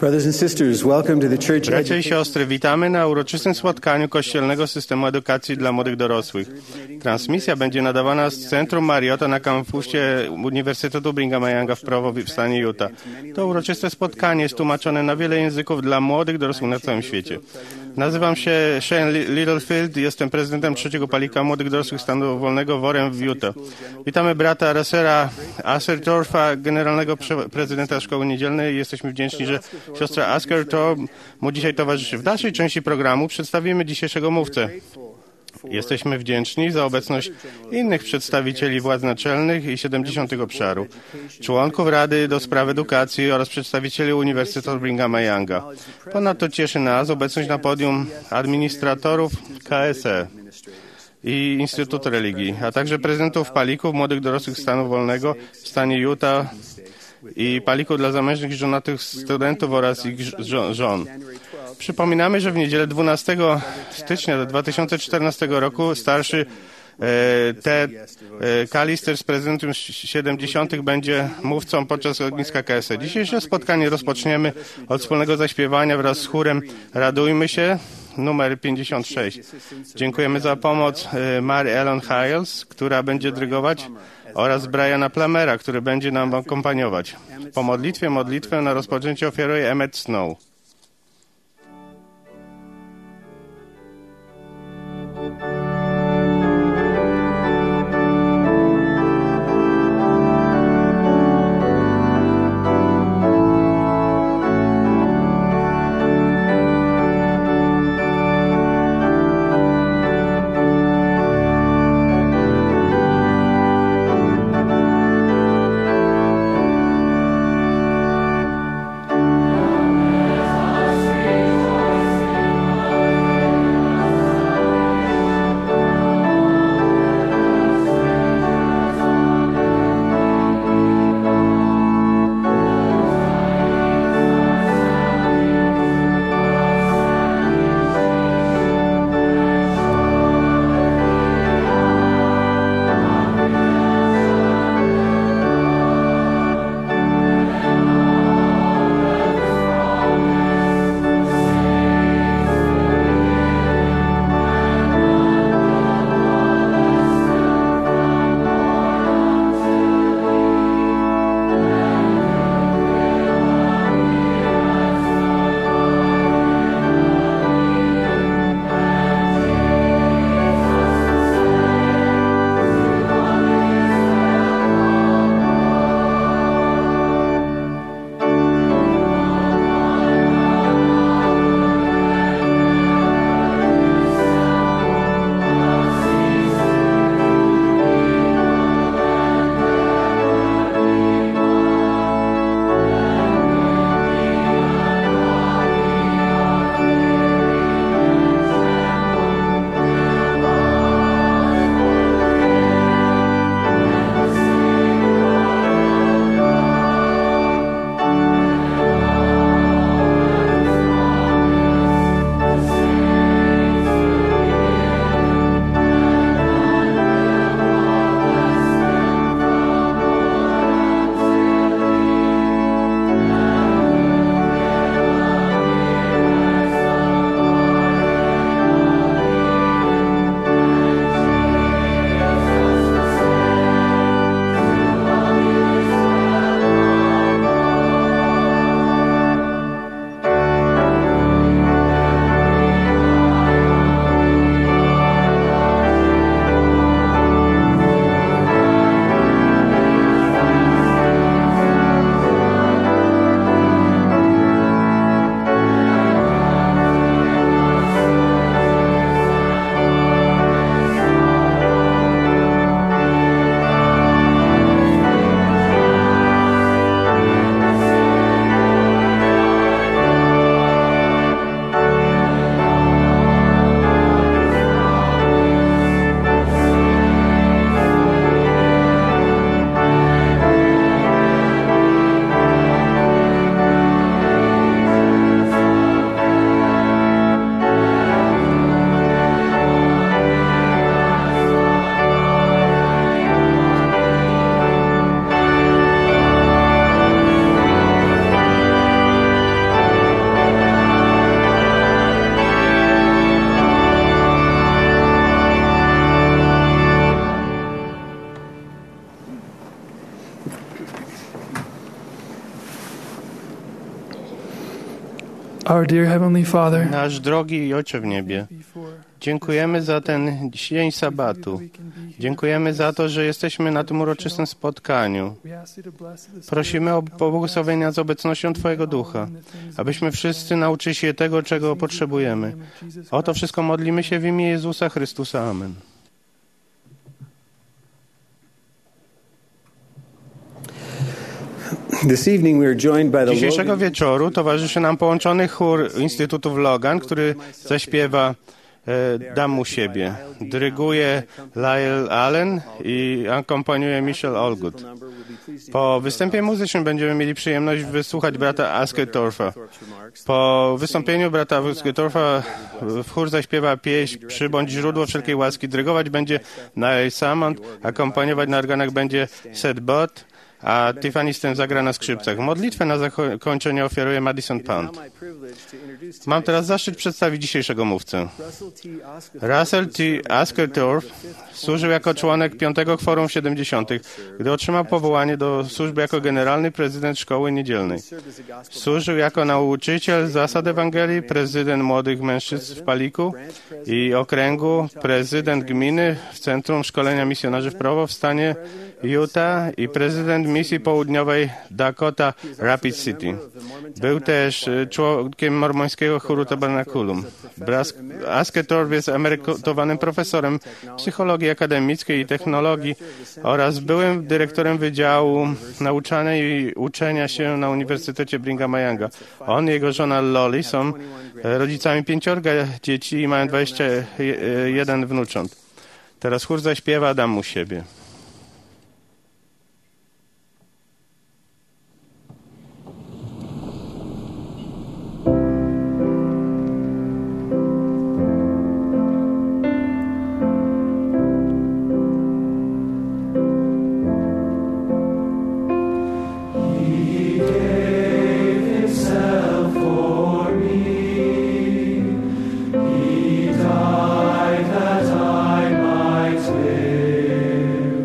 Brothers and sisters, welcome to the Church Bracia i siostry, witamy na uroczystym spotkaniu Kościelnego Systemu Edukacji dla Młodych Dorosłych. Transmisja będzie nadawana z Centrum Mariota na kampusie Uniwersytetu Brighama Younga w Provo w stanie Utah. To uroczyste spotkanie jest tłumaczone na wiele języków dla młodych dorosłych na całym świecie. Nazywam się Shane Littlefield, jestem prezydentem trzeciego palika młodych dorosłych stanu wolnego w Orem w Utah. Witamy brata Russera Askertorfa, generalnego prezydenta szkoły niedzielnej. Jesteśmy wdzięczni, że siostra Askertorf mu dzisiaj towarzyszy. W dalszej części programu przedstawimy dzisiejszego mówcę. Jesteśmy wdzięczni za obecność innych przedstawicieli władz naczelnych i 70 obszaru, członków Rady do Spraw Edukacji oraz przedstawicieli Uniwersytetu Brighama Younga. Ponadto cieszy nas obecność na podium administratorów KSE i Instytutu Religii, a także prezydentów palików młodych dorosłych stanu wolnego w stanie Utah i palików dla zamężnych i żonatych studentów oraz ich żon. Przypominamy, że w niedzielę 12 stycznia 2014 roku starszy Ted Kalister z prezydentum 70 będzie mówcą podczas ogniska KSE. Dzisiejsze spotkanie rozpoczniemy od wspólnego zaśpiewania wraz z chórem Radujmy się, numer 56. Dziękujemy za pomoc Mary Ellen Hiles, która będzie dyrygować, oraz Briana Plamera, który będzie nam akompaniować. Po modlitwę na rozpoczęcie ofiaruje Emmett Snow. Our dear Heavenly Father, Nasz drogi Ojcze w niebie, dziękujemy za ten dzień sabatu. Dziękujemy za to, że jesteśmy na tym uroczystym spotkaniu. Prosimy o pobłogosławienia z obecnością Twojego Ducha, abyśmy wszyscy nauczyli się tego, czego potrzebujemy. O to wszystko modlimy się w imię Jezusa Chrystusa. Amen. Dzisiejszego wieczoru towarzyszy nam połączony chór Instytutów Logan, który zaśpiewa Dam mu siebie. Dyryguje Lyle Allen i akompaniuje Michelle Allgood. Po występie muzycznym będziemy mieli przyjemność wysłuchać brata Asketorfa. Po wystąpieniu brata Asketorfa chór zaśpiewa pieśń Przybądź źródło wszelkiej łaski. Dyrygować będzie Niall Salmond, akompaniować na organach będzie Seth Bott, a Tiffany Stem zagra na skrzypcach. Modlitwę na zakończenie ofiaruje Madison Pound. Mam teraz zaszczyt przedstawić dzisiejszego mówcę. Russell T. Asketorf służył jako członek 5. Kworum w 70., gdy otrzymał powołanie do służby jako generalny prezydent szkoły niedzielnej. Służył jako nauczyciel zasad Ewangelii, prezydent młodych mężczyzn w Paliku i okręgu, prezydent gminy w Centrum Szkolenia Misjonarzy w Provo w stanie Utah i prezydent misji południowej Dakota Rapid City. Był też członkiem mormońskiego chóru Tabernakulum. Asketorf jest emerytowanym profesorem psychologii akademickiej i technologii oraz byłym dyrektorem Wydziału Nauczania i Uczenia się na Uniwersytecie Brighama Younga. On i jego żona Loli są rodzicami 5 dzieci i mają 21 wnucząt. Teraz chór zaśpiewa Dam mu siebie. He died that I might live.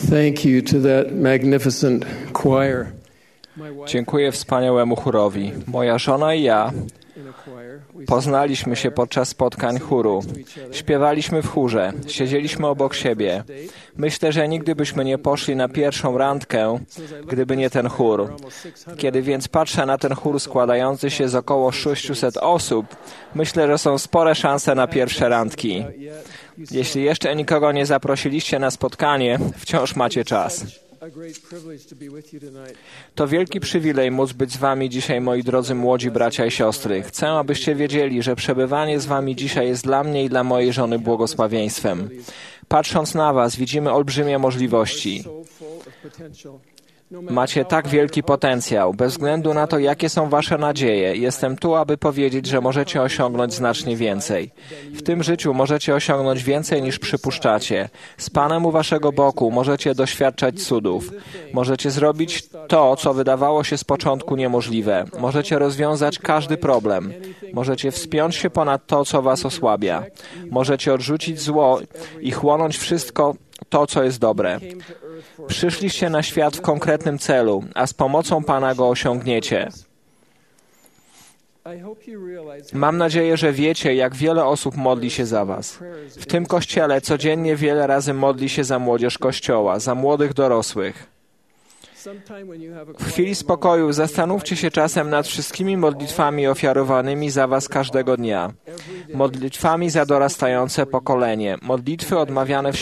Thank you to that magnificent choir. Dziękuję wspaniałemu chórowi. Moja żona i ja poznaliśmy się podczas spotkań chóru. Śpiewaliśmy w chórze, siedzieliśmy obok siebie. Myślę, że nigdy byśmy nie poszli na pierwszą randkę, gdyby nie ten chór. Kiedy więc patrzę na ten chór składający się z około 600 osób, myślę, że są spore szanse na pierwsze randki. Jeśli jeszcze nikogo nie zaprosiliście na spotkanie, wciąż macie czas. To wielki przywilej móc być z wami dzisiaj, moi drodzy młodzi bracia i siostry. Chcę, abyście wiedzieli, że przebywanie z wami dzisiaj jest dla mnie i dla mojej żony błogosławieństwem. Patrząc na was, widzimy olbrzymie możliwości. Macie tak wielki potencjał. Bez względu na to, jakie są wasze nadzieje, jestem tu, aby powiedzieć, że możecie osiągnąć znacznie więcej. W tym życiu możecie osiągnąć więcej niż przypuszczacie. Z Panem u waszego boku możecie doświadczać cudów. Możecie zrobić to, co wydawało się z początku niemożliwe. Możecie rozwiązać każdy problem. Możecie wspiąć się ponad to, co was osłabia. Możecie odrzucić zło i chłonąć wszystko to, co jest dobre. Przyszliście na świat w konkretnym celu, a z pomocą Pana go osiągniecie. Mam nadzieję, że wiecie, jak wiele osób modli się za was. W tym kościele codziennie wiele razy modli się za młodzież Kościoła, za młodych dorosłych. W chwili spokoju zastanówcie się czasem nad wszystkimi modlitwami ofiarowanymi za was każdego dnia. Modlitwami za dorastające pokolenie. Modlitwy odmawiane w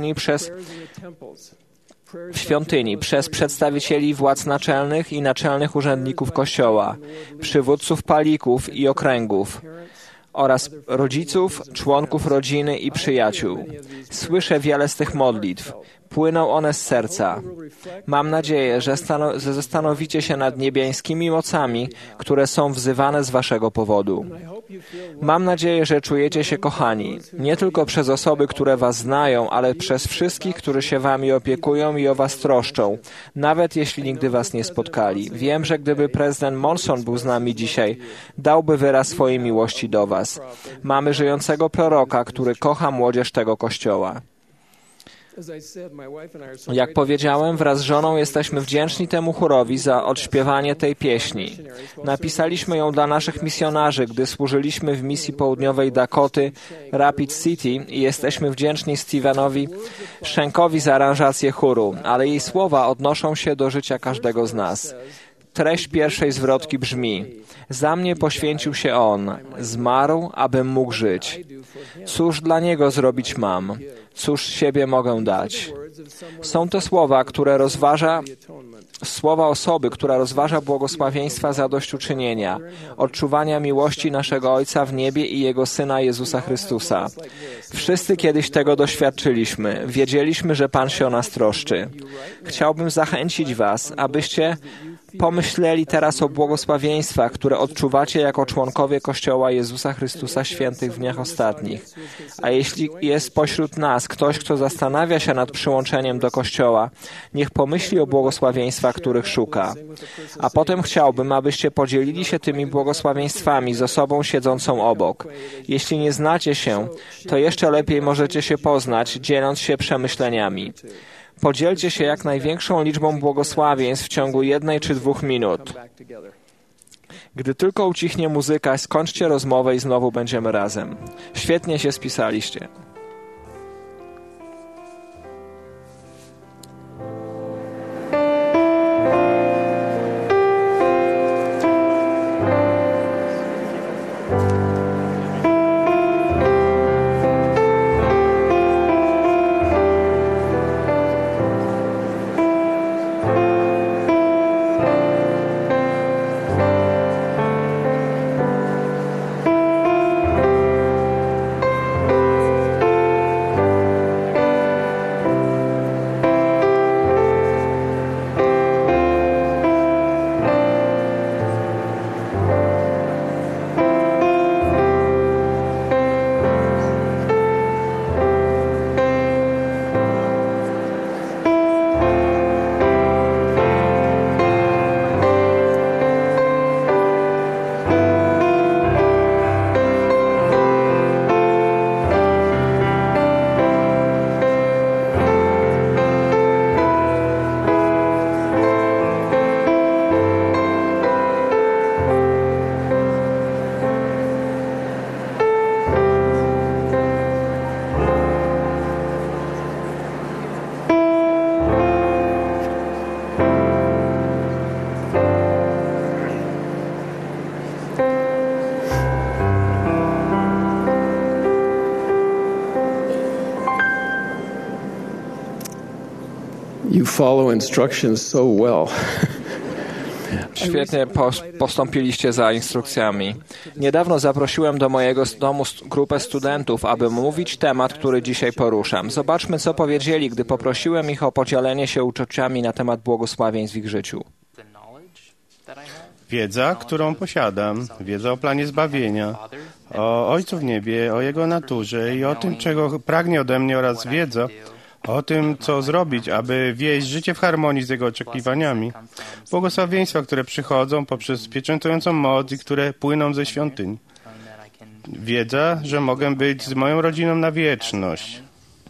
świątyni przez przedstawicieli władz naczelnych i naczelnych urzędników Kościoła, przywódców palików i okręgów oraz rodziców, członków rodziny i przyjaciół. Słyszę wiele z tych modlitw. Płyną one z serca. Mam nadzieję, że zastanowicie się nad niebiańskimi mocami, które są wzywane z waszego powodu. Mam nadzieję, że czujecie się kochani, nie tylko przez osoby, które was znają, ale przez wszystkich, którzy się wami opiekują i o was troszczą, nawet jeśli nigdy was nie spotkali. Wiem, że gdyby prezydent Monson był z nami dzisiaj, dałby wyraz swojej miłości do was. Mamy żyjącego proroka, który kocha młodzież tego kościoła. Jak powiedziałem, wraz z żoną jesteśmy wdzięczni temu chórowi za odśpiewanie tej pieśni. Napisaliśmy ją dla naszych misjonarzy, gdy służyliśmy w misji południowej Dakoty, Rapid City i jesteśmy wdzięczni Stevenowi Shankowi za aranżację chóru, ale jej słowa odnoszą się do życia każdego z nas. Treść pierwszej zwrotki brzmi: za mnie poświęcił się On, zmarł, abym mógł żyć. Cóż dla Niego zrobić mam? Cóż siebie mogę dać? Są to słowa osoby, która rozważa błogosławieństwa zadośćuczynienia, odczuwania miłości naszego Ojca w niebie i Jego Syna Jezusa Chrystusa. Wszyscy kiedyś tego doświadczyliśmy. Wiedzieliśmy, że Pan się o nas troszczy. Chciałbym zachęcić was, abyście pomyśleli teraz o błogosławieństwach, które odczuwacie jako członkowie Kościoła Jezusa Chrystusa Świętych w dniach ostatnich. A jeśli jest pośród nas ktoś, kto zastanawia się nad przyłączeniem do Kościoła, niech pomyśli o błogosławieństwach, których szuka. A potem chciałbym, abyście podzielili się tymi błogosławieństwami z osobą siedzącą obok. Jeśli nie znacie się, to jeszcze lepiej możecie się poznać, dzieląc się przemyśleniami. Podzielcie się jak największą liczbą błogosławieństw w ciągu 1 czy 2 minut. Gdy tylko ucichnie muzyka, skończcie rozmowę i znowu będziemy razem. Świetnie się spisaliście. You follow instructions so well. Świetnie postąpiliście za instrukcjami. Niedawno zaprosiłem do mojego domu grupę studentów, aby mówić temat, który dzisiaj poruszam. Zobaczmy, co powiedzieli, gdy poprosiłem ich o podzielenie się uczuciami na temat błogosławieństw w ich życiu. Wiedza, którą posiadam, wiedza o planie zbawienia, o Ojcu w niebie, o Jego naturze i o tym, czego pragnie ode mnie, oraz wiedza o tym, co zrobić, aby wieść życie w harmonii z Jego oczekiwaniami. Błogosławieństwa, które przychodzą poprzez pieczętującą moc i które płyną ze świątyń. Wiedza, że mogę być z moją rodziną na wieczność.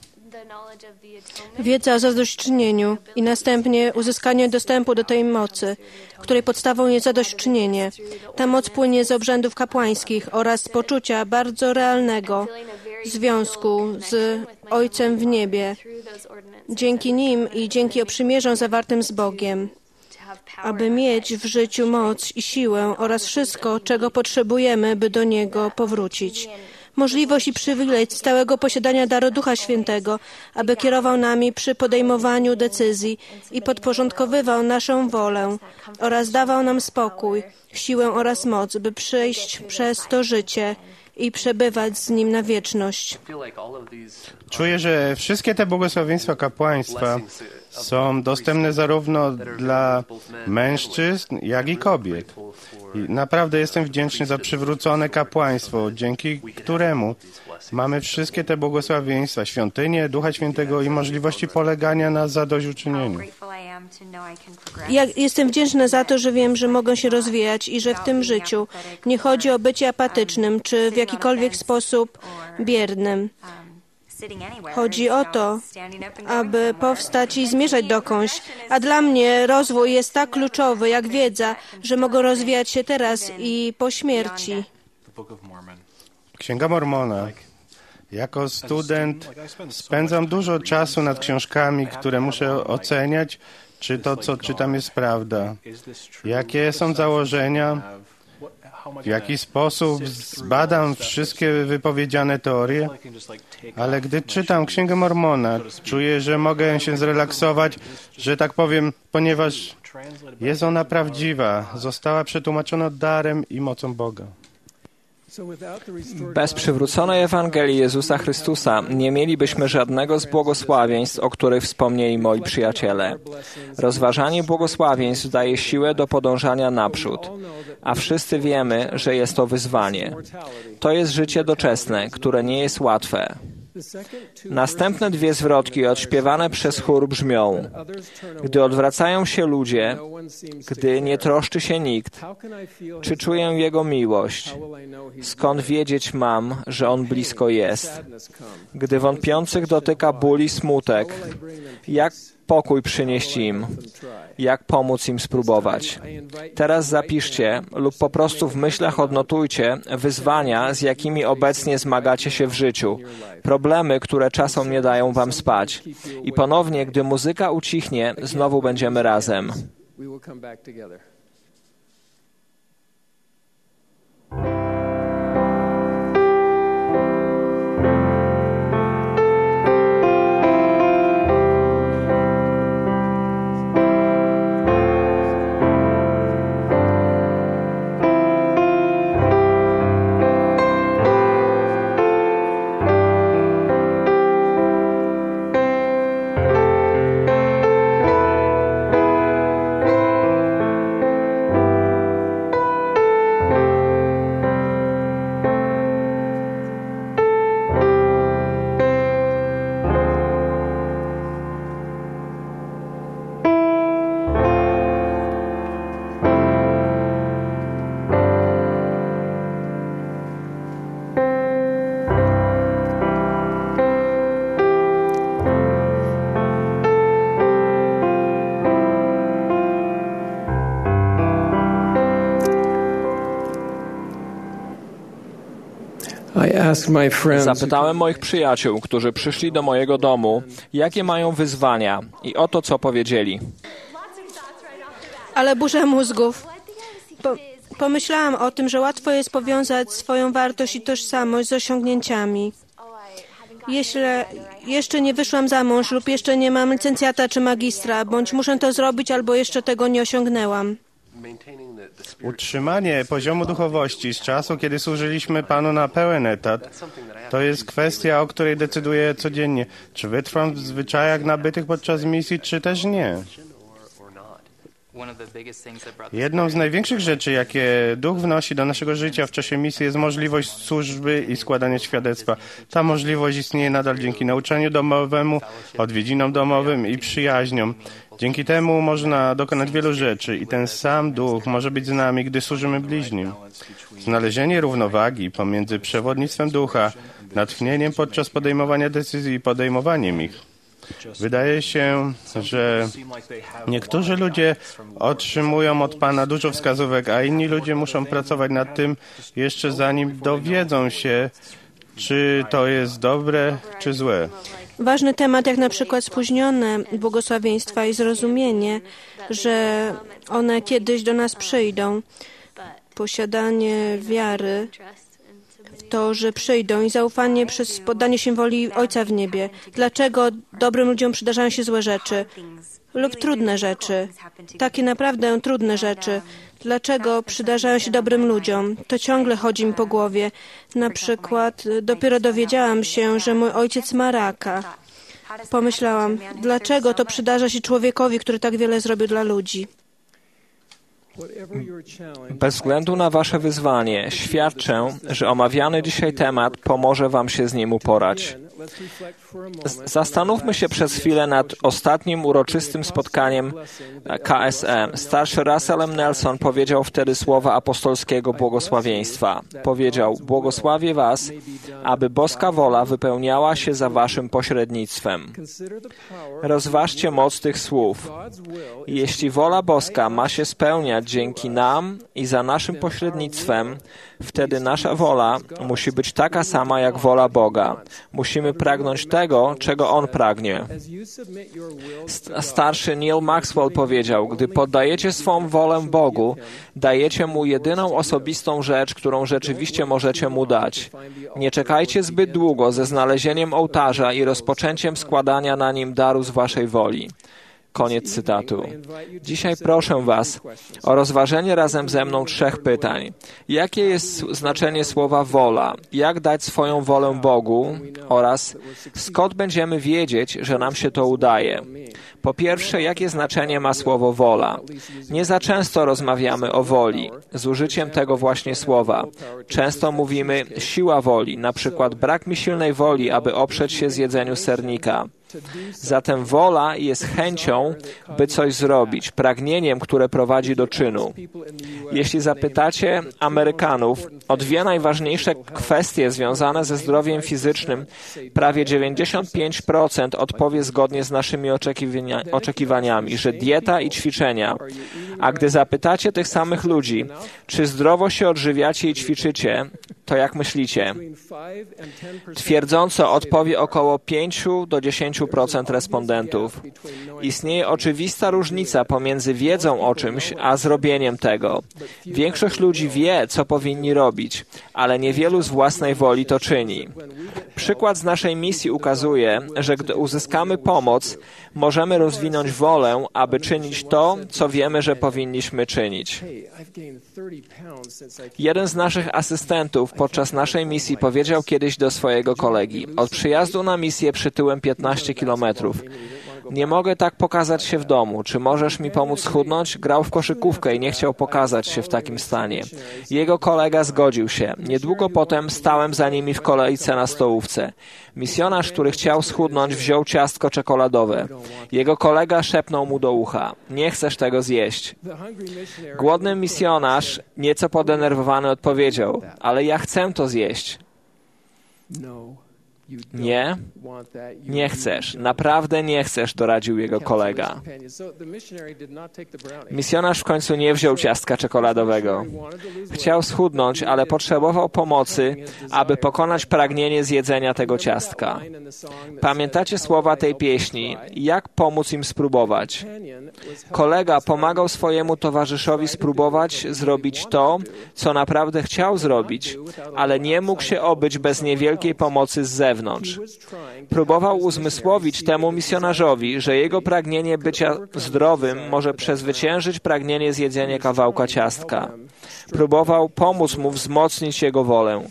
Wiedza o zadośćuczynieniu i następnie uzyskanie dostępu do tej mocy, której podstawą jest zadośćuczynienie. Ta moc płynie z obrzędów kapłańskich oraz z poczucia bardzo realnego związku z Ojcem w niebie. Dzięki nim i dzięki oprzymierzom zawartym z Bogiem, aby mieć w życiu moc i siłę oraz wszystko, czego potrzebujemy, by do Niego powrócić. Możliwość i przywilej stałego posiadania daru Ducha Świętego, aby kierował nami przy podejmowaniu decyzji i podporządkowywał naszą wolę oraz dawał nam spokój, siłę oraz moc, by przejść przez to życie i przebywać z Nim na wieczność. Czuję, że wszystkie te błogosławieństwa kapłaństwa są dostępne zarówno dla mężczyzn, jak i kobiet. I naprawdę jestem wdzięczny za przywrócone kapłaństwo, dzięki któremu mamy wszystkie te błogosławieństwa, świątynię, Ducha Świętego i możliwości polegania na zadośćuczynieniu. Ja jestem wdzięczna za to, że wiem, że mogę się rozwijać i że w tym życiu nie chodzi o bycie apatycznym czy w jakikolwiek sposób biernym. Chodzi o to, aby powstać i zmierzać dokądś. A dla mnie rozwój jest tak kluczowy jak wiedza, że mogę rozwijać się teraz i po śmierci. Księga Mormona. Jako student spędzam dużo czasu nad książkami, które muszę oceniać, czy to, co czytam, jest prawda. Jakie są założenia, w jaki sposób zbadam wszystkie wypowiedziane teorie, ale gdy czytam Księgę Mormona, czuję, że mogę się zrelaksować, że tak powiem, ponieważ jest ona prawdziwa, została przetłumaczona darem i mocą Boga. Bez przywróconej Ewangelii Jezusa Chrystusa nie mielibyśmy żadnego z błogosławieństw, o których wspomnieli moi przyjaciele. Rozważanie błogosławieństw daje siłę do podążania naprzód, a wszyscy wiemy, że jest to wyzwanie. To jest życie doczesne, które nie jest łatwe. Następne dwie zwrotki odśpiewane przez chór brzmią: gdy odwracają się ludzie, gdy nie troszczy się nikt, czy czuję Jego miłość? Skąd wiedzieć mam, że On blisko jest? Gdy wątpiących dotyka ból i smutek, jak pokój przynieść im? Jak pomóc im spróbować? Teraz zapiszcie lub po prostu w myślach odnotujcie wyzwania, z jakimi obecnie zmagacie się w życiu, problemy, które czasem nie dają wam spać. I ponownie, gdy muzyka ucichnie, znowu będziemy razem. Zapytałem moich przyjaciół, którzy przyszli do mojego domu, jakie mają wyzwania, i oto co powiedzieli. Ale burza mózgów. Pomyślałam o tym, że łatwo jest powiązać swoją wartość i tożsamość z osiągnięciami. Jeśli jeszcze nie wyszłam za mąż lub jeszcze nie mam licencjata czy magistra, bądź muszę to zrobić, albo jeszcze tego nie osiągnęłam. Utrzymanie poziomu duchowości z czasu, kiedy służyliśmy Panu na pełen etat, to jest kwestia, o której decyduję codziennie, czy wytrwam w zwyczajach nabytych podczas misji, czy też nie. Jedną z największych rzeczy, jakie Duch wnosi do naszego życia w czasie misji, jest możliwość służby i składania świadectwa. Ta możliwość istnieje nadal dzięki nauczaniu domowemu, odwiedzinom domowym i przyjaźniom. Dzięki temu można dokonać wielu rzeczy i ten sam Duch może być z nami, gdy służymy bliźnim. Znalezienie równowagi pomiędzy przewodnictwem Ducha, natchnieniem podczas podejmowania decyzji i podejmowaniem ich. Wydaje się, że niektórzy ludzie otrzymują od Pana dużo wskazówek, a inni ludzie muszą pracować nad tym jeszcze zanim dowiedzą się, czy to jest dobre, czy złe. Ważny temat, jak na przykład spóźnione błogosławieństwa i zrozumienie, że one kiedyś do nas przyjdą. Posiadanie wiary w to, że przyjdą i zaufanie przez poddanie się woli Ojca w niebie. Dlaczego dobrym ludziom przydarzają się złe rzeczy lub trudne rzeczy? Takie naprawdę trudne rzeczy. Dlaczego przydarzają się dobrym ludziom? To ciągle chodzi mi po głowie. Na przykład dopiero dowiedziałam się, że mój ojciec ma raka. Pomyślałam, dlaczego to przydarza się człowiekowi, który tak wiele zrobił dla ludzi? Bez względu na Wasze wyzwanie, świadczę, że omawiany dzisiaj temat pomoże Wam się z nim uporać. Zastanówmy się przez chwilę nad ostatnim uroczystym spotkaniem KSM. Starszy Russell M. Nelson powiedział wtedy słowa apostolskiego błogosławieństwa. Powiedział: błogosławię Was, aby boska wola wypełniała się za Waszym pośrednictwem. Rozważcie moc tych słów. Jeśli wola boska ma się spełniać dzięki nam i za naszym pośrednictwem, wtedy nasza wola musi być taka sama jak wola Boga. Musimy pragnąć tego, czego On pragnie. Starszy Neil Maxwell powiedział: gdy poddajecie swą wolę Bogu, dajecie Mu jedyną osobistą rzecz, którą rzeczywiście możecie Mu dać. Nie czekajcie zbyt długo ze znalezieniem ołtarza i rozpoczęciem składania na nim daru z Waszej woli. Koniec cytatu. Dzisiaj proszę Was o rozważenie razem ze mną 3 pytań. Jakie jest znaczenie słowa wola? Jak dać swoją wolę Bogu? Oraz skąd będziemy wiedzieć, że nam się to udaje? Po pierwsze, jakie znaczenie ma słowo wola? Nie za często rozmawiamy o woli z użyciem tego właśnie słowa. Często mówimy siła woli, na przykład brak mi silnej woli, aby oprzeć się zjedzeniu sernika. Zatem wola jest chęcią, by coś zrobić, pragnieniem, które prowadzi do czynu. Jeśli zapytacie Amerykanów o 2 najważniejsze kwestie związane ze zdrowiem fizycznym, prawie 95% odpowie zgodnie z naszymi oczekiwaniami, że dieta i ćwiczenia. A gdy zapytacie tych samych ludzi, czy zdrowo się odżywiacie i ćwiczycie, to jak myślicie? Twierdząco odpowie około 5 do 10% respondentów. Istnieje oczywista różnica pomiędzy wiedzą o czymś, a zrobieniem tego. Większość ludzi wie, co powinni robić, ale niewielu z własnej woli to czyni. Przykład z naszej misji ukazuje, że gdy uzyskamy pomoc, możemy rozwinąć wolę, aby czynić to, co wiemy, że powinniśmy czynić. Jeden z naszych asystentów podczas naszej misji powiedział kiedyś do swojego kolegi: od przyjazdu na misję przytyłem 15 kilometrów. Nie mogę tak pokazać się w domu. Czy możesz mi pomóc schudnąć? Grał w koszykówkę i nie chciał pokazać się w takim stanie. Jego kolega zgodził się. Niedługo potem stałem za nimi w kolejce na stołówce. Misjonarz, który chciał schudnąć, wziął ciastko czekoladowe. Jego kolega szepnął mu do ucha: nie chcesz tego zjeść. Głodny misjonarz, nieco podenerwowany, odpowiedział: ale ja chcę to zjeść. Nie? Nie chcesz. Naprawdę nie chcesz, doradził jego kolega. Misjonarz w końcu nie wziął ciastka czekoladowego. Chciał schudnąć, ale potrzebował pomocy, aby pokonać pragnienie zjedzenia tego ciastka. Pamiętacie słowa tej pieśni? Jak pomóc im spróbować? Kolega pomagał swojemu towarzyszowi spróbować zrobić to, co naprawdę chciał zrobić, ale nie mógł się obyć bez niewielkiej pomocy z zewnątrz. wewnątrz. Próbował uzmysłowić temu misjonarzowi, że jego pragnienie bycia zdrowym może przezwyciężyć pragnienie zjedzenia kawałka ciastka. Próbował pomóc mu wzmocnić jego wolę.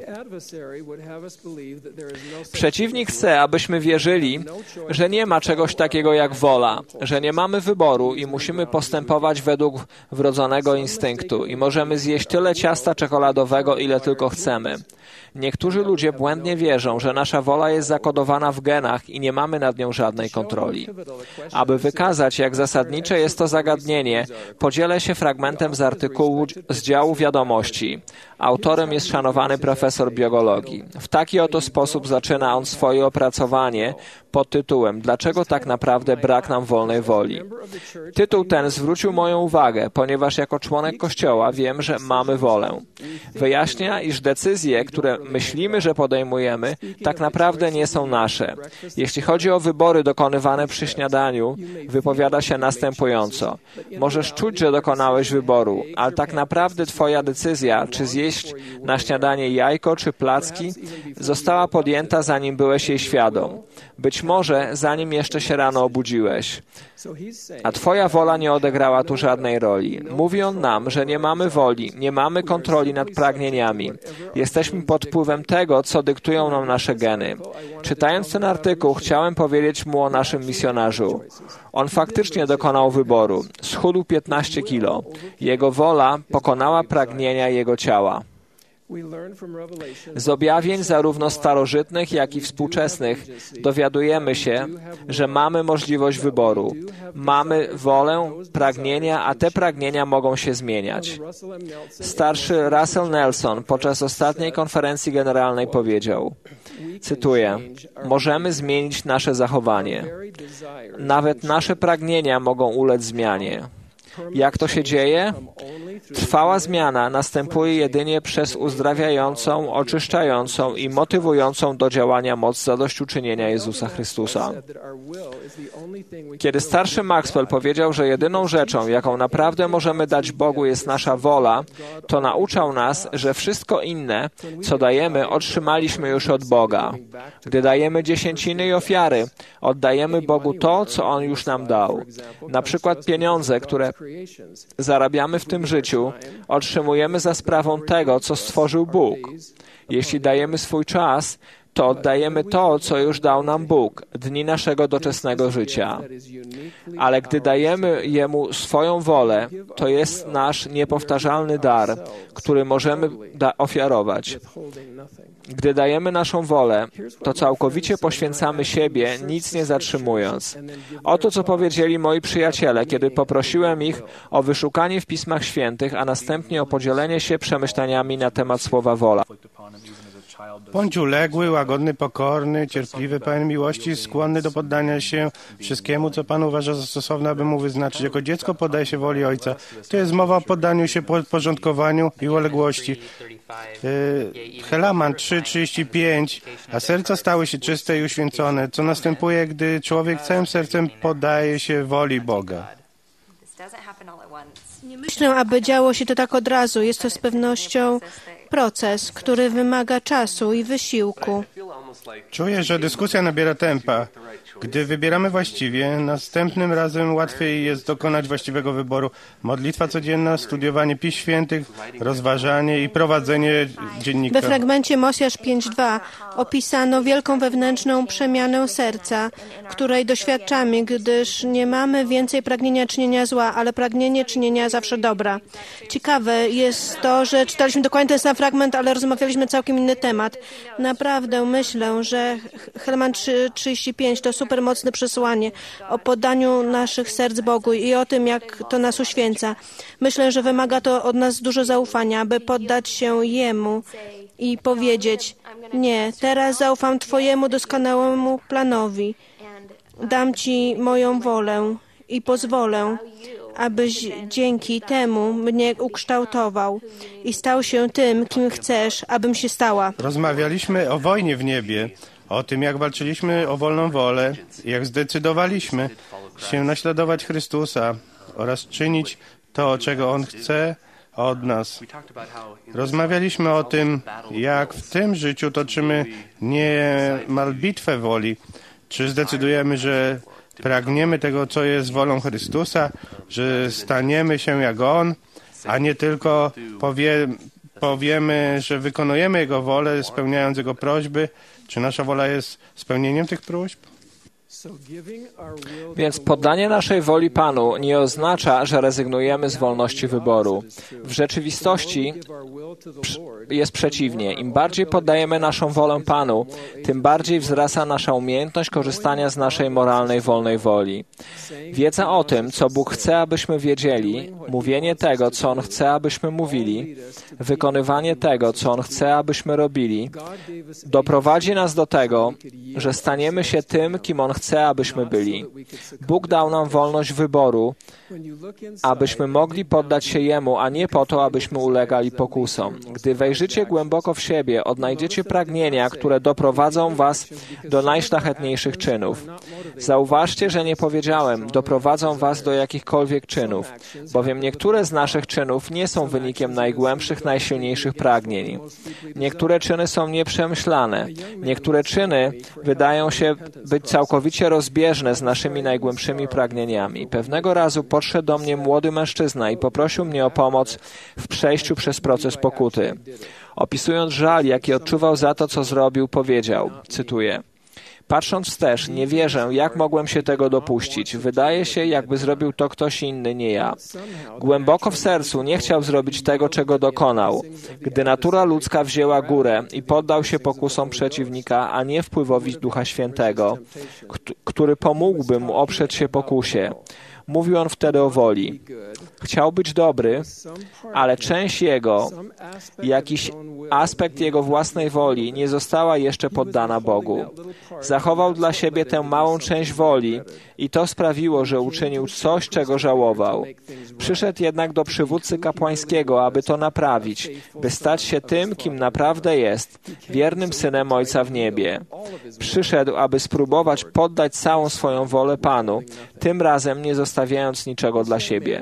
Przeciwnik chce, abyśmy wierzyli, że nie ma czegoś takiego jak wola, że nie mamy wyboru i musimy postępować według wrodzonego instynktu i możemy zjeść tyle ciasta czekoladowego, ile tylko chcemy. Niektórzy ludzie błędnie wierzą, że nasza wola jest zakodowana w genach i nie mamy nad nią żadnej kontroli. Aby wykazać, jak zasadnicze jest to zagadnienie, podzielę się fragmentem z artykułu z działu Wiadomości. Autorem jest szanowany profesor biologii. W taki oto sposób zaczyna on swoje opracowanie pod tytułem „Dlaczego tak naprawdę brak nam wolnej woli?”. Tytuł ten zwrócił moją uwagę, ponieważ jako członek Kościoła wiem, że mamy wolę. Wyjaśnia, iż decyzje, które myślimy, że podejmujemy, tak naprawdę nie są nasze. Jeśli chodzi o wybory dokonywane przy śniadaniu, wypowiada się następująco. Możesz czuć, że dokonałeś wyboru, ale tak naprawdę twoja decyzja, czy zjeść na śniadanie jajko czy placki, została podjęta, zanim byłeś jej świadom. Być może zanim jeszcze się rano obudziłeś. A twoja wola nie odegrała tu żadnej roli. Mówi on nam, że nie mamy woli, nie mamy kontroli nad pragnieniami. Jesteśmy pod wpływem tego, co dyktują nam nasze geny. Czytając ten artykuł, chciałem powiedzieć mu o naszym misjonarzu. On faktycznie dokonał wyboru. Schudł 15 kilo. Jego wola pokonała pragnienia jego ciała. Z objawień zarówno starożytnych, jak i współczesnych dowiadujemy się, że mamy możliwość wyboru. Mamy wolę, pragnienia, a te pragnienia mogą się zmieniać. Starszy Russell Nelson podczas ostatniej konferencji generalnej powiedział, cytuję, możemy zmienić nasze zachowanie. Nawet nasze pragnienia mogą ulec zmianie. Jak to się dzieje? Trwała zmiana następuje jedynie przez uzdrawiającą, oczyszczającą i motywującą do działania moc zadośćuczynienia Jezusa Chrystusa. Kiedy starszy Maxwell powiedział, że jedyną rzeczą, jaką naprawdę możemy dać Bogu, jest nasza wola, to nauczał nas, że wszystko inne, co dajemy, otrzymaliśmy już od Boga. Gdy dajemy dziesięciny i ofiary, oddajemy Bogu to, co On już nam dał. Na przykład pieniądze, które zarabiamy w tym życiu, otrzymujemy za sprawą tego, co stworzył Bóg. Jeśli dajemy swój czas, to oddajemy to, co już dał nam Bóg, dni naszego doczesnego życia. Ale gdy dajemy Jemu swoją wolę, to jest nasz niepowtarzalny dar, który możemy ofiarować. Gdy dajemy naszą wolę, to całkowicie poświęcamy siebie, nic nie zatrzymując. Oto, co powiedzieli moi przyjaciele, kiedy poprosiłem ich o wyszukanie w Pismach Świętych, a następnie o podzielenie się przemyśleniami na temat słowa wola. Bądź uległy, łagodny, pokorny, cierpliwy, pełen miłości, skłonny do poddania się wszystkiemu, co Pan uważa za stosowne, aby mu wyznaczyć. Jako dziecko poddaje się woli Ojca. To jest mowa o poddaniu się, podporządkowaniu i uległości. Helaman 3:35, a serca stały się czyste i uświęcone, co następuje, gdy człowiek całym sercem poddaje się woli Boga. Nie myślę, aby działo się to tak od razu. Jest to z pewnością proces, który wymaga czasu i wysiłku. Czuję, że dyskusja nabiera tempa. Gdy wybieramy właściwie, następnym razem łatwiej jest dokonać właściwego wyboru. Modlitwa codzienna, studiowanie Pism Świętych, rozważanie i prowadzenie dziennika. We fragmencie Mosiasz 5:2 opisano wielką wewnętrzną przemianę serca, której doświadczamy, gdyż nie mamy więcej pragnienia czynienia zła, ale pragnienie czynienia zawsze dobra. Ciekawe jest to, że czytaliśmy dokładnie ten sam fragment, ale rozmawialiśmy całkiem inny temat. Naprawdę myślę, że Helaman 3:35 to super mocne przesłanie o poddaniu naszych serc Bogu i o tym, jak to nas uświęca. Myślę, że wymaga to od nas dużo zaufania, aby poddać się Jemu i powiedzieć, nie, teraz zaufam Twojemu doskonałemu planowi. Dam Ci moją wolę i pozwolę, abyś dzięki temu mnie ukształtował i stał się tym, kim chcesz, abym się stała. Rozmawialiśmy o wojnie w niebie, o tym, jak walczyliśmy o wolną wolę, jak zdecydowaliśmy się naśladować Chrystusa oraz czynić to, czego On chce od nas. Rozmawialiśmy o tym, jak w tym życiu toczymy niemal bitwę woli. Czy zdecydujemy, że pragniemy tego, co jest wolą Chrystusa, że staniemy się jak On, a nie tylko powiemy, że wykonujemy Jego wolę, spełniając Jego prośby. Czy nasza wola jest spełnieniem tych próśb? Więc poddanie naszej woli Panu nie oznacza, że rezygnujemy z wolności wyboru. W rzeczywistości jest przeciwnie. Im bardziej poddajemy naszą wolę Panu, tym bardziej wzrasta nasza umiejętność korzystania z naszej moralnej, wolnej woli. Wiedza o tym, co Bóg chce, abyśmy wiedzieli, mówienie tego, co On chce, abyśmy mówili, wykonywanie tego, co On chce, abyśmy robili, doprowadzi nas do tego, że staniemy się tym, kim On chce, abyśmy byli. Bóg dał nam wolność wyboru, abyśmy mogli poddać się Jemu, a nie po to, abyśmy ulegali pokusom. Gdy wejrzycie głęboko w siebie, odnajdziecie pragnienia, które doprowadzą was do najszlachetniejszych czynów. Zauważcie, że nie powiedziałem, doprowadzą was do jakichkolwiek czynów, bowiem niektóre z naszych czynów nie są wynikiem najgłębszych, najsilniejszych pragnień. Niektóre czyny są nieprzemyślane. Niektóre czyny wydają się być całkowicie rozbieżne z naszymi najgłębszymi pragnieniami. Pewnego razu podszedł do mnie młody mężczyzna i poprosił mnie o pomoc w przejściu przez proces pokuty. Opisując żal, jaki odczuwał za to, co zrobił, powiedział, cytuję: patrząc wstecz, nie wierzę, jak mogłem się tego dopuścić. Wydaje się, jakby zrobił to ktoś inny, nie ja. Głęboko w sercu nie chciał zrobić tego, czego dokonał. Gdy natura ludzka wzięła górę i poddał się pokusom przeciwnika, a nie wpływowi Ducha Świętego, który pomógłby mu oprzeć się pokusie. Mówił on wtedy o woli. Chciał być dobry, ale część jego, jakiś aspekt jego własnej woli nie została jeszcze poddana Bogu. Zachował dla siebie tę małą część woli i to sprawiło, że uczynił coś, czego żałował. Przyszedł jednak do przywódcy kapłańskiego, aby to naprawić, by stać się tym, kim naprawdę jest, wiernym synem Ojca w niebie. Przyszedł, aby spróbować poddać całą swoją wolę Panu, tym razem nie zostawiając niczego dla siebie.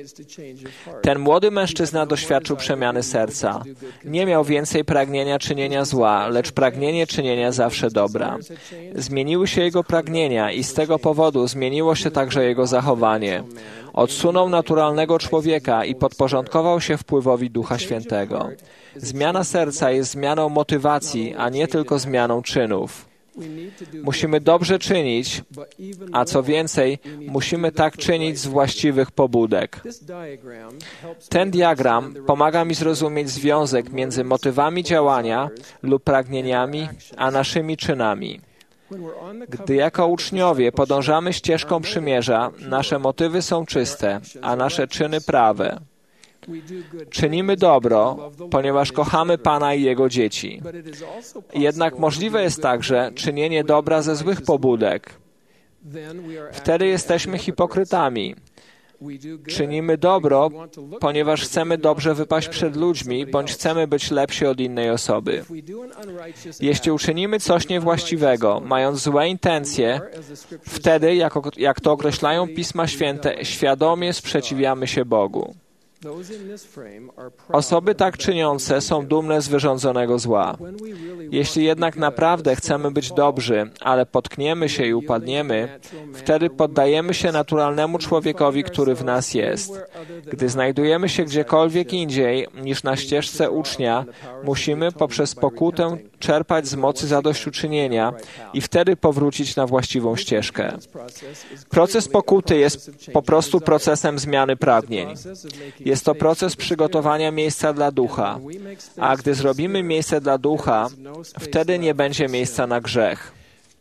Ten młody mężczyzna doświadczył przemiany serca. Nie miał więcej pragnienia czynienia zła, lecz pragnienie czynienia zawsze dobra. Zmieniły się jego pragnienia i z tego powodu zmieniło się także jego zachowanie. Odsunął naturalnego człowieka i podporządkował się wpływowi Ducha Świętego. Zmiana serca jest zmianą motywacji, a nie tylko zmianą czynów. Musimy dobrze czynić, a co więcej, musimy tak czynić z właściwych pobudek. Ten diagram pomaga mi zrozumieć związek między motywami działania lub pragnieniami, a naszymi czynami. Gdy jako uczniowie podążamy ścieżką przymierza, nasze motywy są czyste, a nasze czyny prawe. Czynimy dobro, ponieważ kochamy Pana i Jego dzieci. Jednak możliwe jest także czynienie dobra ze złych pobudek. Wtedy jesteśmy hipokrytami. Czynimy dobro, ponieważ chcemy dobrze wypaść przed ludźmi, bądź chcemy być lepsi od innej osoby. Jeśli uczynimy coś niewłaściwego, mając złe intencje, wtedy, jak to określają Pisma Święte, świadomie sprzeciwiamy się Bogu. Osoby tak czyniące są dumne z wyrządzonego zła. Jeśli jednak naprawdę chcemy być dobrzy, ale potkniemy się i upadniemy, wtedy poddajemy się naturalnemu człowiekowi, który w nas jest. Gdy znajdujemy się gdziekolwiek indziej niż na ścieżce ucznia, musimy poprzez pokutę czerpać z mocy zadośćuczynienia i wtedy powrócić na właściwą ścieżkę. Proces pokuty jest po prostu procesem zmiany pragnień. Jest to proces przygotowania miejsca dla ducha, a gdy zrobimy miejsce dla ducha, wtedy nie będzie miejsca na grzech.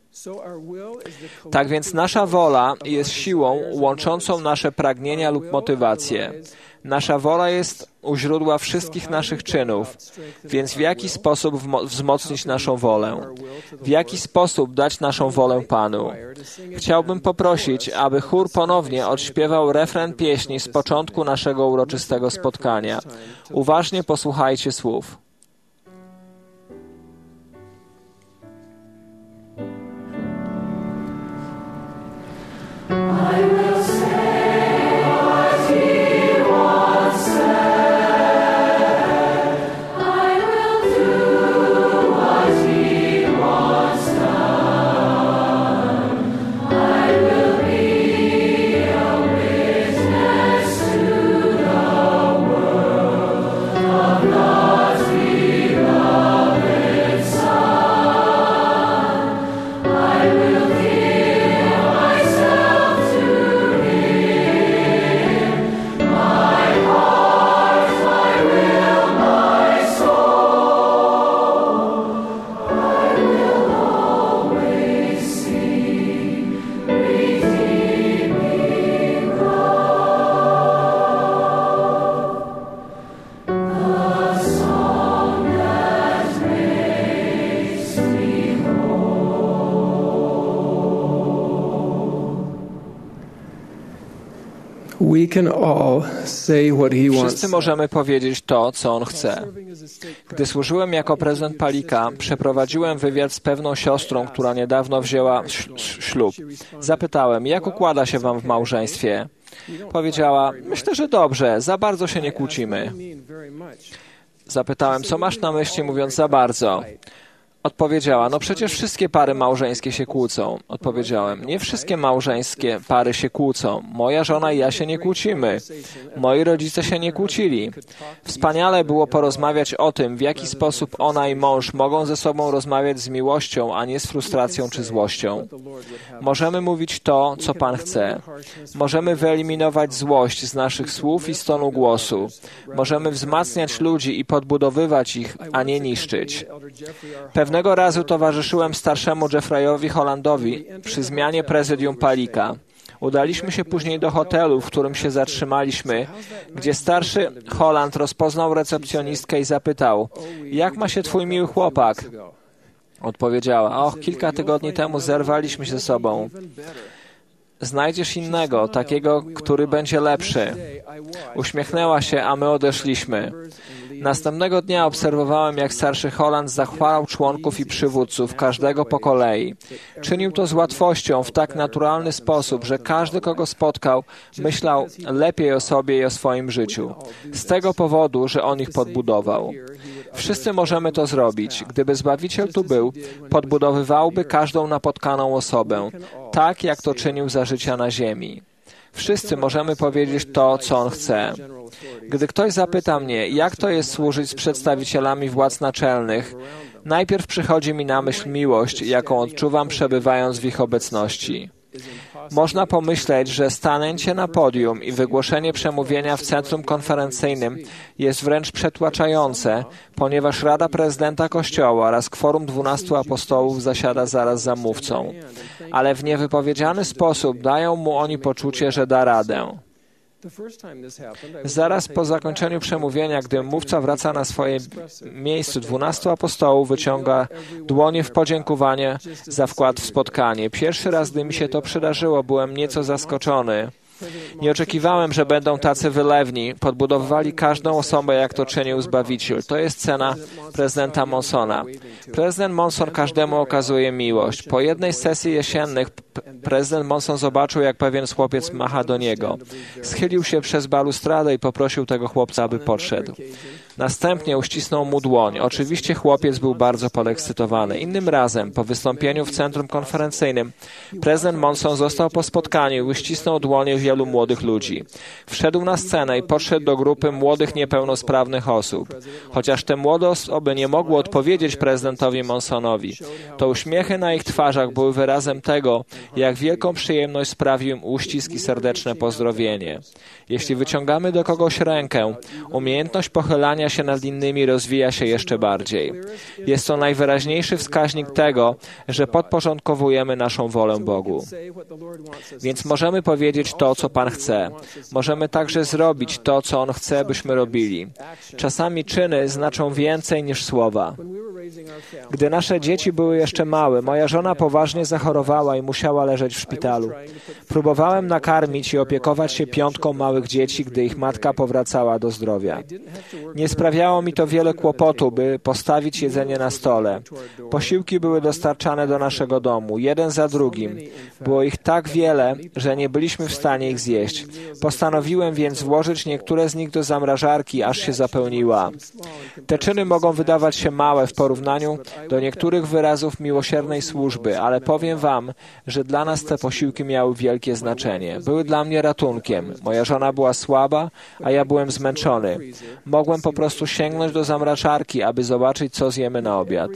Tak więc nasza wola jest siłą łączącą nasze pragnienia lub motywacje. Nasza wola jest u źródła wszystkich naszych czynów, więc w jaki sposób wzmocnić naszą wolę? W jaki sposób dać naszą wolę Panu? Chciałbym poprosić, aby chór ponownie odśpiewał refren pieśni z początku naszego uroczystego spotkania. Uważnie posłuchajcie słów. I will say what he once said. We can all say what he wants. Wszyscy możemy powiedzieć to, co on chce. Gdy służyłem jako prezydent Palika, przeprowadziłem wywiad z pewną siostrą, która niedawno wzięła ślub. Zapytałem, jak układa się wam w małżeństwie? Powiedziała, myślę, że dobrze, za bardzo się nie kłócimy. Zapytałem, co masz na myśli, mówiąc za bardzo? Odpowiedziała, no przecież wszystkie pary małżeńskie się kłócą. Odpowiedziałem, nie wszystkie małżeńskie pary się kłócą. Moja żona i ja się nie kłócimy. Moi rodzice się nie kłócili. Wspaniale było porozmawiać o tym, w jaki sposób ona i mąż mogą ze sobą rozmawiać z miłością, a nie z frustracją czy złością. Możemy mówić to, co Pan chce. Możemy wyeliminować złość z naszych słów i z tonu głosu. Możemy wzmacniać ludzi i podbudowywać ich, a nie niszczyć. Pewnego razu towarzyszyłem starszemu Jeffreyowi Hollandowi przy zmianie prezydium Palika. Udaliśmy się później do hotelu, w którym się zatrzymaliśmy, gdzie starszy Holland rozpoznał recepcjonistkę i zapytał, jak ma się twój miły chłopak? Odpowiedziała, och, kilka tygodni temu zerwaliśmy się ze sobą. Znajdziesz innego, takiego, który będzie lepszy. Uśmiechnęła się, a my odeszliśmy. Następnego dnia obserwowałem, jak starszy Holland zachwalał członków i przywódców, każdego po kolei. Czynił to z łatwością, w tak naturalny sposób, że każdy, kogo spotkał, myślał lepiej o sobie i o swoim życiu. Z tego powodu, że on ich podbudował. Wszyscy możemy to zrobić. Gdyby Zbawiciel tu był, podbudowywałby każdą napotkaną osobę, tak jak to czynił za życia na ziemi. Wszyscy możemy powiedzieć to, co on chce. Gdy ktoś zapyta mnie, jak to jest służyć z przedstawicielami władz naczelnych, najpierw przychodzi mi na myśl miłość, jaką odczuwam przebywając w ich obecności. Można pomyśleć, że stanęcie na podium i wygłoszenie przemówienia w centrum konferencyjnym jest wręcz przytłaczające, ponieważ Rada Prezydenta Kościoła oraz kworum 12 apostołów zasiada zaraz za mówcą. Ale w niewypowiedziany sposób dają mu oni poczucie, że da radę. Zaraz po zakończeniu przemówienia, gdy mówca wraca na swoje miejsce, 12 apostołów wyciąga dłonie w podziękowanie za wkład w spotkanie. Pierwszy raz, gdy mi się to przydarzyło, byłem nieco zaskoczony. Nie oczekiwałem, że będą tacy wylewni. Podbudowywali każdą osobę, jak to czynił Zbawiciel. To jest cena prezydenta Monsona. Prezydent Monson każdemu okazuje miłość. Po jednej z sesji jesiennych prezydent Monson zobaczył, jak pewien chłopiec macha do niego. Schylił się przez balustradę i poprosił tego chłopca, aby podszedł. Następnie uścisnął mu dłoń. Oczywiście chłopiec był bardzo podekscytowany. Innym razem, po wystąpieniu w centrum konferencyjnym, prezydent Monson został po spotkaniu i uścisnął dłonie wielu młodych ludzi. Wszedł na scenę i podszedł do grupy młodych, niepełnosprawnych osób. Chociaż te młode osoby nie mogły odpowiedzieć prezydentowi Monsonowi, to uśmiechy na ich twarzach były wyrazem tego, jak wielką przyjemność sprawił im uścisk i serdeczne pozdrowienie. Jeśli wyciągamy do kogoś rękę, umiejętność pochylania się nad innymi rozwija się jeszcze bardziej. Jest to najwyraźniejszy wskaźnik tego, że podporządkowujemy naszą wolę Bogu. Więc możemy powiedzieć to, co Pan chce. Możemy także zrobić to, co On chce, byśmy robili. Czasami czyny znaczą więcej niż słowa. Gdy nasze dzieci były jeszcze małe, moja żona poważnie zachorowała i musiała leżeć w szpitalu. Próbowałem nakarmić i opiekować się piątką małych dzieci, gdy ich matka powracała do zdrowia. Nie sprawiało mi to wiele kłopotu, by postawić jedzenie na stole. Posiłki były dostarczane do naszego domu, jeden za drugim. Było ich tak wiele, że nie byliśmy w stanie ich zjeść. Postanowiłem więc włożyć niektóre z nich do zamrażarki, aż się zapełniła. Te czyny mogą wydawać się małe w porównaniu do niektórych wyrazów miłosiernej służby, ale powiem wam, że dla nas te posiłki miały wielkie znaczenie. Były dla mnie ratunkiem. Moja żona była słaba, a ja byłem zmęczony. Mogłem po prostu sięgnąć do zamrażarki, aby zobaczyć, co zjemy na obiad.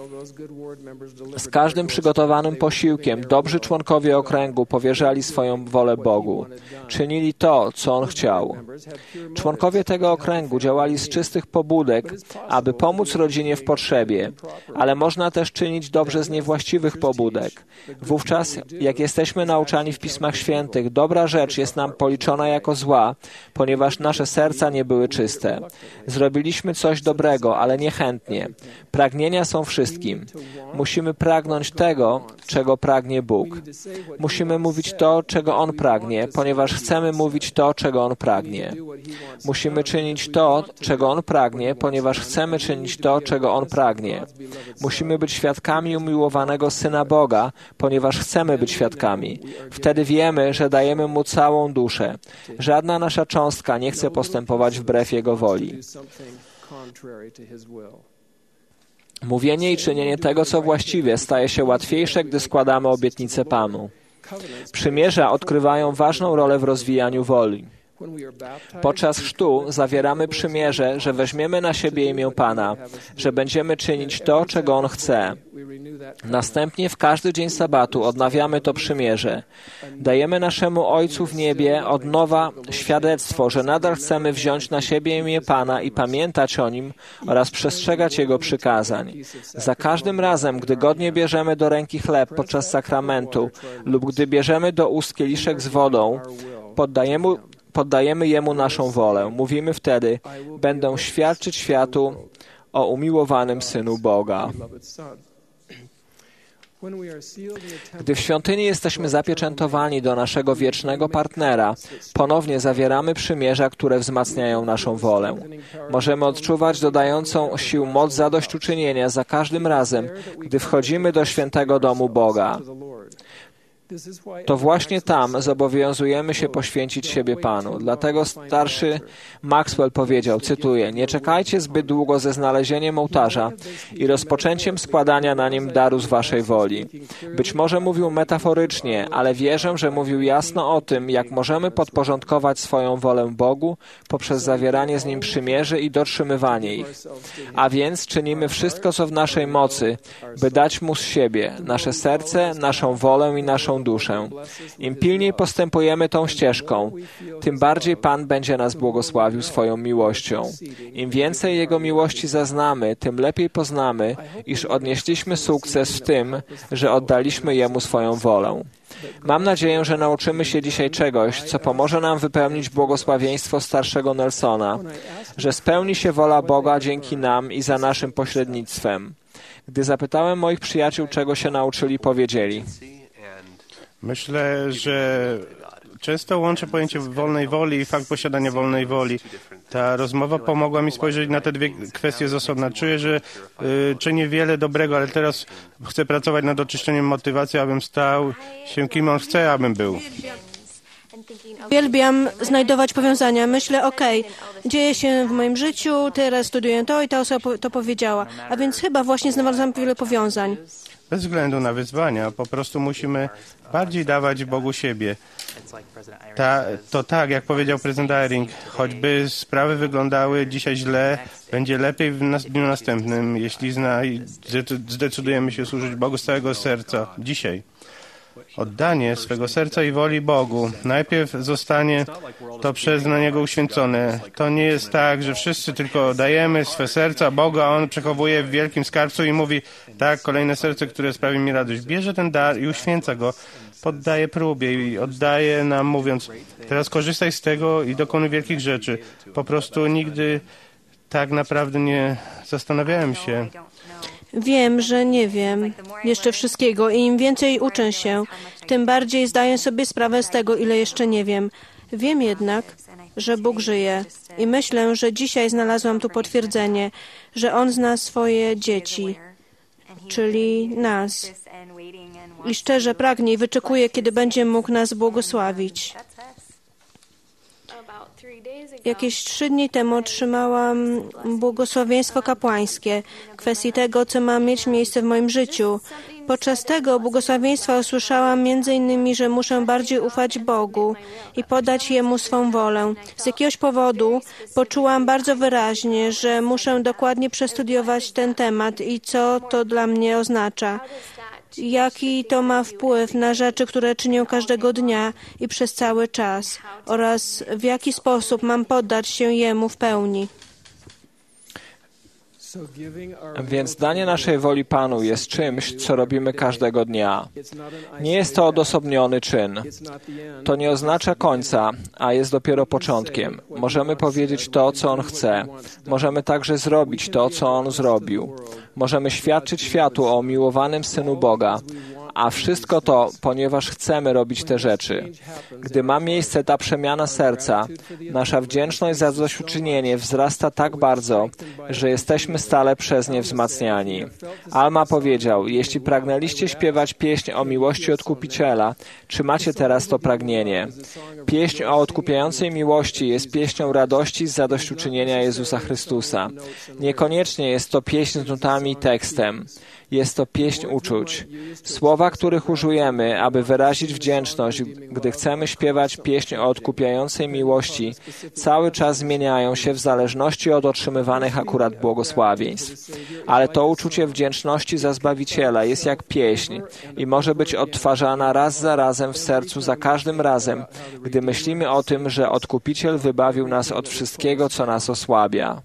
Z każdym przygotowanym posiłkiem dobrzy członkowie okręgu powierzali swoją wolę Bogu. Czynili to, co On chciał. Członkowie tego okręgu działali z czystych pobudek, aby pomóc rodzinie w potrzebie, ale można też czynić dobrze z niewłaściwych pobudek. Wówczas, jak jesteśmy nauczani w Pismach Świętych, dobra rzecz jest nam policzona jako zła, ponieważ nasze serca nie były czyste. Zrobiliśmy coś dobrego, ale niechętnie. Pragnienia są wszystkim. Musimy pragnąć tego, czego pragnie Bóg. Musimy mówić to, czego On pragnie, ponieważ chcemy mówić to, czego On pragnie. Musimy czynić to, czego On pragnie, ponieważ chcemy czynić to, czego On pragnie. Musimy być świadkami umiłowanego Syna Boga, ponieważ chcemy być świadkami. Wtedy wiemy, że dajemy Mu całą duszę. Żadna nasza cząstka nie chce postępować wbrew Jego woli. Mówienie i czynienie tego, co właściwe, staje się łatwiejsze, gdy składamy obietnice Panu. Przymierza odgrywają ważną rolę w rozwijaniu woli. Podczas chrztu zawieramy przymierze, że weźmiemy na siebie imię Pana, że będziemy czynić to, czego On chce. Następnie w każdy dzień sabatu odnawiamy to przymierze. Dajemy naszemu Ojcu w niebie od nowa świadectwo, że nadal chcemy wziąć na siebie imię Pana i pamiętać o Nim oraz przestrzegać Jego przykazań. Za każdym razem, gdy godnie bierzemy do ręki chleb podczas sakramentu lub gdy bierzemy do ust kieliszek z wodą, poddajemy Jemu naszą wolę. Mówimy wtedy: będę świadczyć światu o umiłowanym Synu Boga. Gdy w świątyni jesteśmy zapieczętowani do naszego wiecznego partnera, ponownie zawieramy przymierza, które wzmacniają naszą wolę. Możemy odczuwać dodającą sił moc zadośćuczynienia za każdym razem, gdy wchodzimy do świętego domu Boga. To właśnie tam zobowiązujemy się poświęcić siebie Panu. Dlatego starszy Maxwell powiedział, cytuję: nie czekajcie zbyt długo ze znalezieniem ołtarza i rozpoczęciem składania na nim daru z waszej woli. Być może mówił metaforycznie, ale wierzę, że mówił jasno o tym, jak możemy podporządkować swoją wolę Bogu poprzez zawieranie z Nim przymierzy i dotrzymywanie ich. A więc czynimy wszystko, co w naszej mocy, by dać Mu z siebie, nasze serce, naszą wolę i naszą duszę. Im pilniej postępujemy tą ścieżką, tym bardziej Pan będzie nas błogosławił swoją miłością. Im więcej Jego miłości zaznamy, tym lepiej poznamy, iż odnieśliśmy sukces w tym, że oddaliśmy Jemu swoją wolę. Mam nadzieję, że nauczymy się dzisiaj czegoś, co pomoże nam wypełnić błogosławieństwo starszego Nelsona, że spełni się wola Boga dzięki nam i za naszym pośrednictwem. Gdy zapytałem moich przyjaciół, czego się nauczyli, powiedzieli: myślę, że często łączę pojęcie wolnej woli i fakt posiadania wolnej woli. Ta rozmowa pomogła mi spojrzeć na te dwie kwestie z osobna. Czuję, że czynię wiele dobrego, ale teraz chcę pracować nad oczyszczeniem motywacji, abym stał się kim On chce, abym był. Uwielbiam znajdować powiązania. Myślę, dzieje się w moim życiu, teraz studiuję to i ta osoba to powiedziała. A więc chyba właśnie znalazłam wiele powiązań. Bez względu na wyzwania, po prostu musimy bardziej dawać Bogu siebie. To tak, jak powiedział prezydent Eyring, choćby sprawy wyglądały dzisiaj źle, będzie lepiej w dniu następnym, jeśli zdecydujemy się służyć Bogu z całego serca dzisiaj. Oddanie swego serca i woli Bogu. Najpierw zostanie to przez na Niego uświęcone. To nie jest tak, że wszyscy tylko dajemy swe serca Bogu, a On przechowuje w wielkim skarbcu i mówi: tak, kolejne serce, które sprawi mi radość. Bierze ten dar i uświęca go, poddaje próbie i oddaje nam, mówiąc: teraz korzystaj z tego i dokonuj wielkich rzeczy. Po prostu nigdy tak naprawdę nie zastanawiałem się. Wiem, że nie wiem jeszcze wszystkiego i im więcej uczę się, tym bardziej zdaję sobie sprawę z tego, ile jeszcze nie wiem. Wiem jednak, że Bóg żyje i myślę, że dzisiaj znalazłam tu potwierdzenie, że On zna swoje dzieci, czyli nas, i szczerze pragnie i wyczekuje, kiedy będzie mógł nas błogosławić. Jakieś 3 dni temu otrzymałam błogosławieństwo kapłańskie w kwestii tego, co ma mieć miejsce w moim życiu. Podczas tego błogosławieństwa usłyszałam m.in., że muszę bardziej ufać Bogu i podać Jemu swą wolę. Z jakiegoś powodu poczułam bardzo wyraźnie, że muszę dokładnie przestudiować ten temat i co to dla mnie oznacza. Jaki to ma wpływ na rzeczy, które czynię każdego dnia i przez cały czas, oraz w jaki sposób mam poddać się Jemu w pełni. Więc danie naszej woli Panu jest czymś, co robimy każdego dnia. Nie jest to odosobniony czyn. To nie oznacza końca, a jest dopiero początkiem. Możemy powiedzieć to, co On chce. Możemy także zrobić to, co On zrobił. Możemy świadczyć światu o umiłowanym Synu Boga. A wszystko to, ponieważ chcemy robić te rzeczy. Gdy ma miejsce ta przemiana serca, nasza wdzięczność za zadośćuczynienie wzrasta tak bardzo, że jesteśmy stale przez nie wzmacniani. Alma powiedział, jeśli pragnęliście śpiewać pieśń o miłości Odkupiciela, czy macie teraz to pragnienie? Pieśń o odkupiającej miłości jest pieśnią radości z zadośćuczynienia Jezusa Chrystusa. Niekoniecznie jest to pieśń z nutami i tekstem. Jest to pieśń uczuć. Słowa, których użyjemy, aby wyrazić wdzięczność, gdy chcemy śpiewać pieśń o odkupiającej miłości, cały czas zmieniają się w zależności od otrzymywanych akurat błogosławieństw. Ale to uczucie wdzięczności za Zbawiciela jest jak pieśń i może być odtwarzana raz za razem w sercu za każdym razem, gdy myślimy o tym, że Odkupiciel wybawił nas od wszystkiego, co nas osłabia.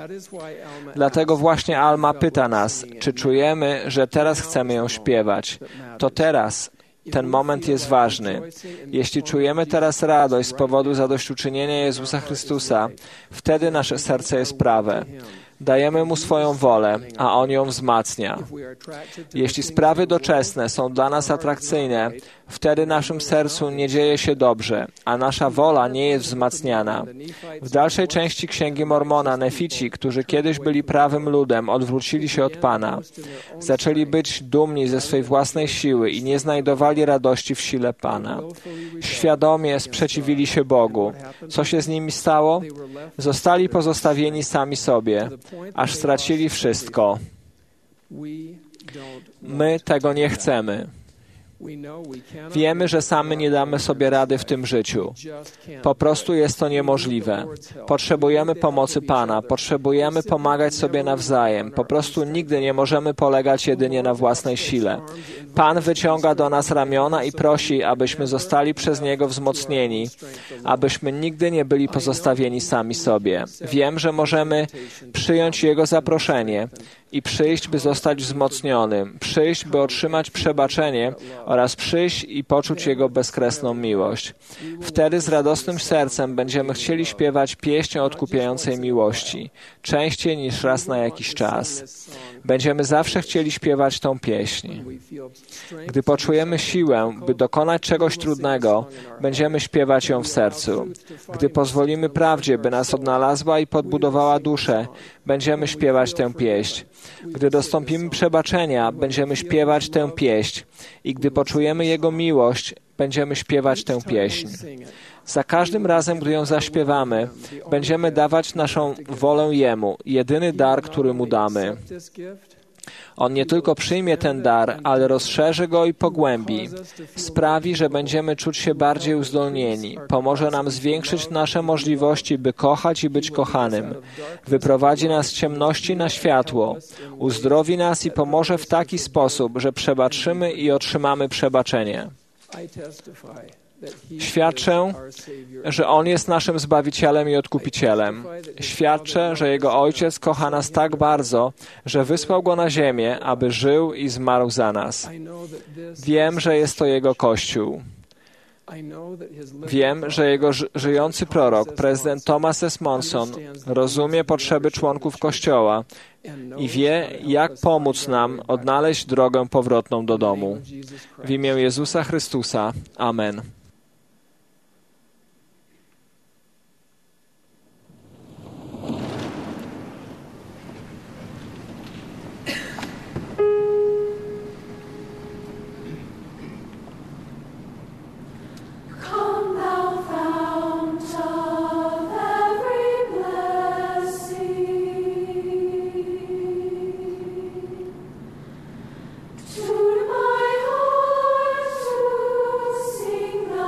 Dlatego właśnie Alma pyta nas, czy czujemy, że teraz chcemy ją śpiewać. To teraz, ten moment jest ważny. Jeśli czujemy teraz radość z powodu zadośćuczynienia Jezusa Chrystusa, wtedy nasze serce jest prawe. Dajemy Mu swoją wolę, a On ją wzmacnia. Jeśli sprawy doczesne są dla nas atrakcyjne, wtedy naszym sercu nie dzieje się dobrze, a nasza wola nie jest wzmacniana. W dalszej części Księgi Mormona Nefici, którzy kiedyś byli prawym ludem, odwrócili się od Pana. Zaczęli być dumni ze swej własnej siły i nie znajdowali radości w sile Pana. Świadomie sprzeciwili się Bogu. Co się z nimi stało? Zostali pozostawieni sami sobie, aż stracili wszystko. My tego nie chcemy. Wiemy, że sami nie damy sobie rady w tym życiu. Po prostu jest to niemożliwe. Potrzebujemy pomocy Pana, potrzebujemy pomagać sobie nawzajem. Po prostu nigdy nie możemy polegać jedynie na własnej sile. Pan wyciąga do nas ramiona i prosi, abyśmy zostali przez Niego wzmocnieni, abyśmy nigdy nie byli pozostawieni sami sobie. Wiem, że możemy przyjąć Jego zaproszenie i przyjść, by zostać wzmocnionym, przyjść, by otrzymać przebaczenie oraz przyjść i poczuć Jego bezkresną miłość. Wtedy z radosnym sercem będziemy chcieli śpiewać pieśń o odkupiającej miłości, częściej niż raz na jakiś czas. Będziemy zawsze chcieli śpiewać tą pieśń. Gdy poczujemy siłę, by dokonać czegoś trudnego, będziemy śpiewać ją w sercu. Gdy pozwolimy prawdzie, by nas odnalazła i podbudowała duszę, będziemy śpiewać tę pieśń. Gdy dostąpimy przebaczenia, będziemy śpiewać tę pieśń. I gdy poczujemy Jego miłość, będziemy śpiewać tę pieśń. Za każdym razem, gdy ją zaśpiewamy, będziemy dawać naszą wolę Jemu, jedyny dar, który Mu damy. On nie tylko przyjmie ten dar, ale rozszerzy go i pogłębi. Sprawi, że będziemy czuć się bardziej uzdolnieni. Pomoże nam zwiększyć nasze możliwości, by kochać i być kochanym. Wyprowadzi nas z ciemności na światło. Uzdrowi nas i pomoże w taki sposób, że przebaczymy i otrzymamy przebaczenie. Świadczę, że On jest naszym Zbawicielem i Odkupicielem. Świadczę, że Jego Ojciec kocha nas tak bardzo, że wysłał Go na ziemię, aby żył i zmarł za nas. Wiem, że jest to Jego Kościół. Wiem, że Jego żyjący prorok, prezydent Thomas S. Monson, rozumie potrzeby członków Kościoła i wie, jak pomóc nam odnaleźć drogę powrotną do domu. W imię Jezusa Chrystusa. Amen. Tune my heart to sing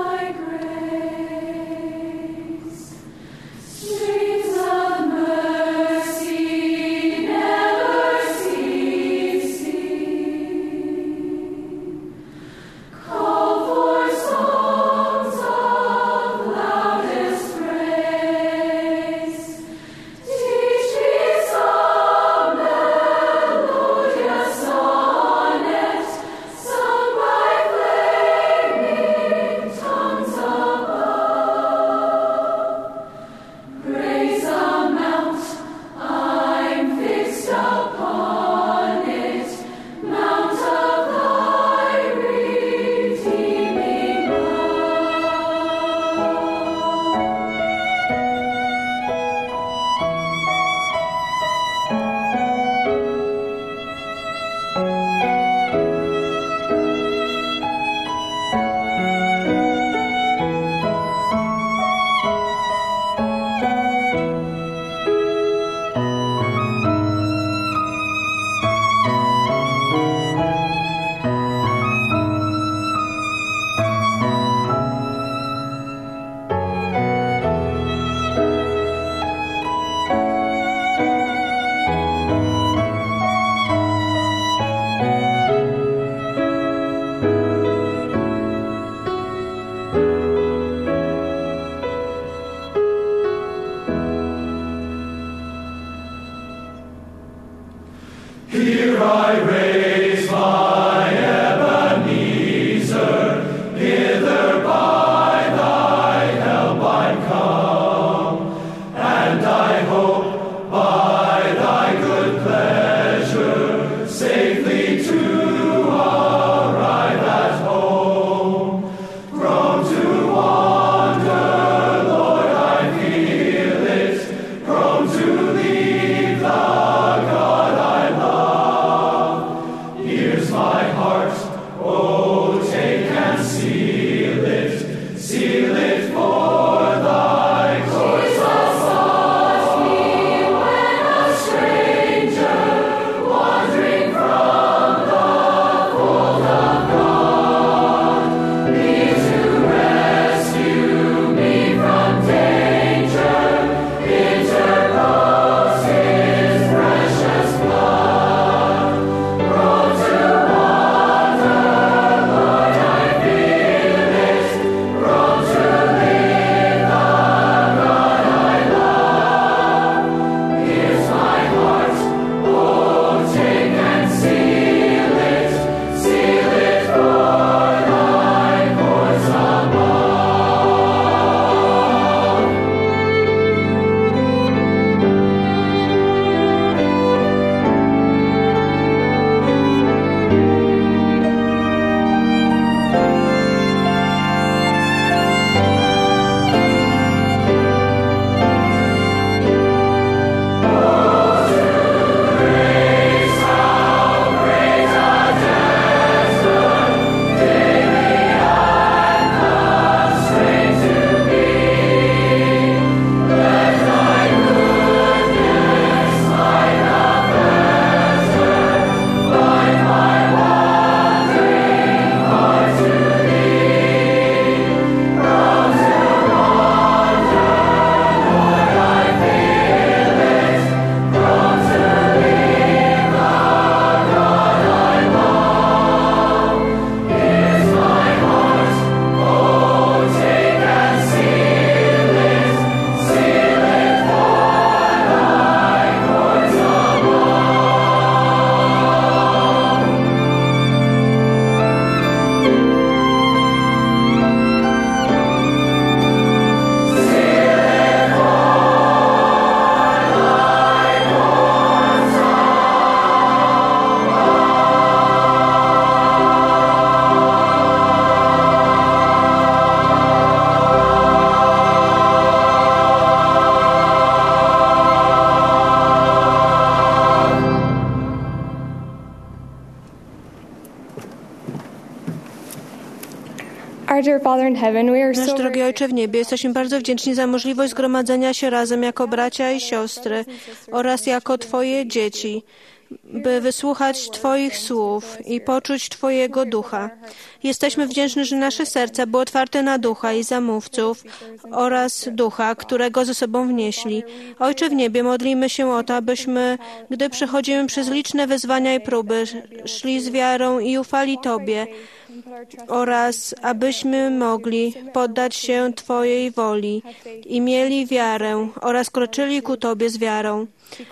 Our dear Father in heaven, we are Nasz so drogi Ojcze w niebie, jesteśmy bardzo wdzięczni za możliwość zgromadzenia się razem jako bracia i siostry oraz jako Twoje dzieci, by wysłuchać Twoich słów i poczuć Twojego ducha. Jesteśmy wdzięczni, że nasze serca były otwarte na ducha i zamówców oraz ducha, którego ze sobą wnieśli. Ojcze w niebie, modlimy się o to, abyśmy, gdy przechodzimy przez liczne wyzwania i próby, szli z wiarą i ufali Tobie, oraz abyśmy mogli poddać się Twojej woli i mieli wiarę oraz kroczyli ku Tobie z wiarą.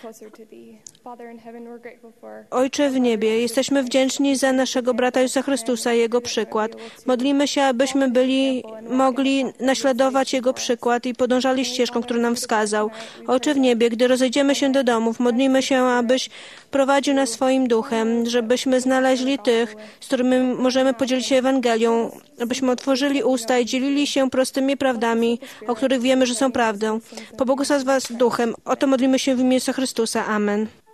Ojcze w niebie, jesteśmy wdzięczni za naszego brata Jezusa Chrystusa i Jego przykład. Modlimy się, abyśmy mogli naśladować Jego przykład i podążali ścieżką, którą nam wskazał. Ojcze w niebie, gdy rozejdziemy się do domów, modlimy się, abyś prowadził nas swoim duchem, żebyśmy znaleźli tych, z którymi możemy podzielić się Ewangelią, abyśmy otworzyli usta i dzielili się prostymi prawdami, o których wiemy, że są prawdą. Pobłogosław Was duchem. O to modlimy się w imię Jezusa Chrystusa. Amen.